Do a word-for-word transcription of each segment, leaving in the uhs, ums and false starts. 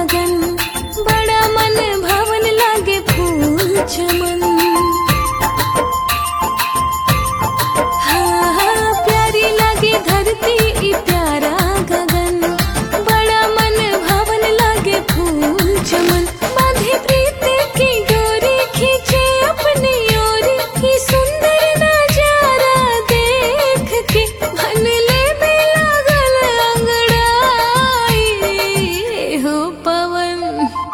गगन, बड़ा मन भावन लागे फूल चमन। हाँ हाँ प्यारी लागे धरती ई प्यारा गगन, बड़ा मन भावन लागे फूल चमन। बांधे प्रीति की डोरी खींचे अपनी ओरी, ई सुंदर नजारा देख के मन ले में लागल अंगड़ाई। हो पवन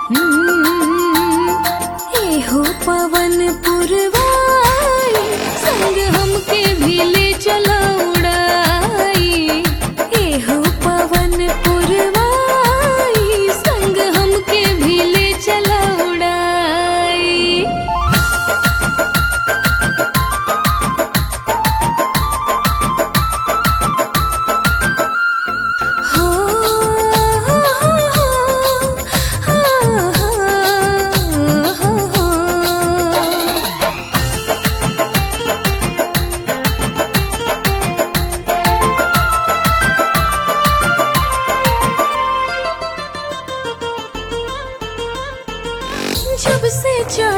ए हो पवन पुरवाई, संग हमके भी ले चला उड़ाई। ए हो पवन पुरवाई, संग हमके भी ले चला उड़ाई। हो हो हो हो हो। जब से